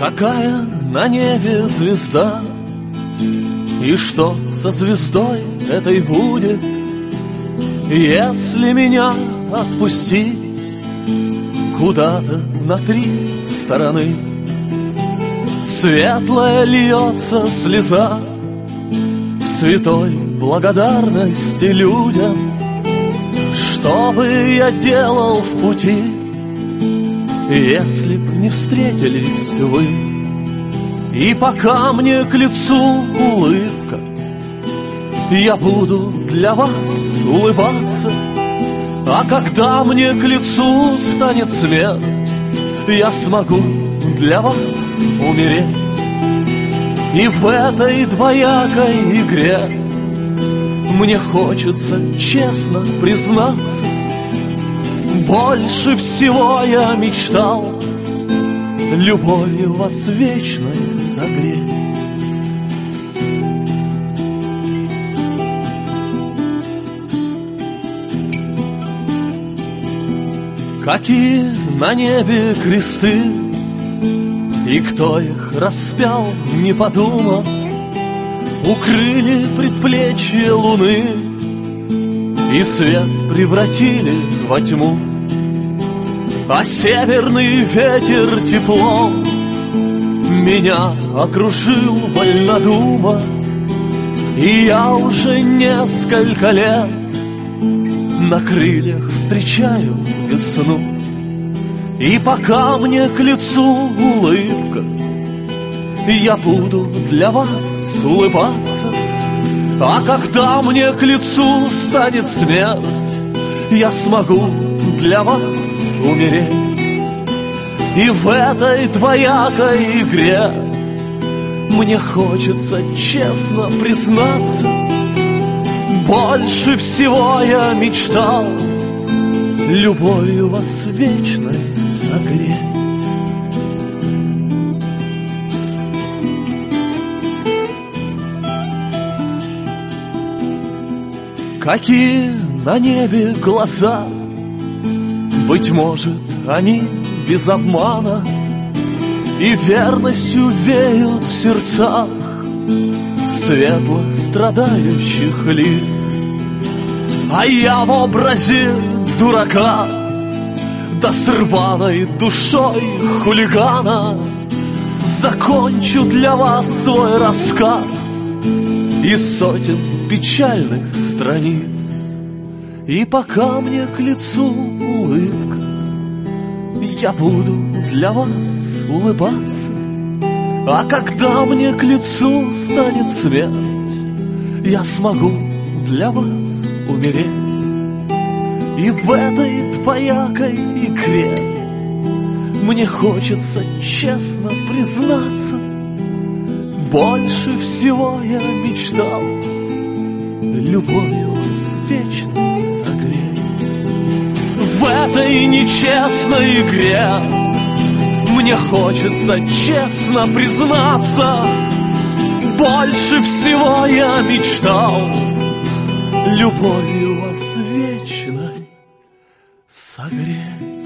Какая на небе звезда, и что со звездой этой будет, если меня отпустить куда-то на 3 стороны? Светлая льется слеза в святой благодарности людям. Что бы я делал в пути, если б не встретились вы? И пока мне к лицу улыбка, я буду для вас улыбаться. А когда мне к лицу станет смерть, я смогу для вас умереть. И в этой двоякой игре мне хочется честно признаться, больше всего я мечтал любовью вас вечной согреть. Какие на небе кресты, и кто их распял, не подумав, укрыли предплечье луны и свет превратили во тьму. А северный ветер теплом меня окружил вольнодума, и я уже несколько лет на крыльях встречаю весну. И пока мне к лицу улыбка, я буду для вас улыбаться. А когда мне к лицу станет смерть, я смогу для вас умереть. И в этой двоякой игре мне хочется честно признаться, больше всего я мечтал любовью вас вечной согреть. Какие на небе глаза, быть может, они без обмана и верностью веют в сердцах светло страдающих лиц. А я в образе дурака, да с рваной душой хулигана, закончу для вас свой рассказ из сотен печальных страниц. И пока мне к лицу улыбка, я буду для вас улыбаться. А когда мне к лицу станет смерть, я смогу для вас умереть. И в этой двоякой игре мне хочется честно признаться, больше всего я мечтал любовью вас вечно согреть. В этой нечестной игре мне хочется честно признаться, больше всего я мечтал любовью вас вечной согреть.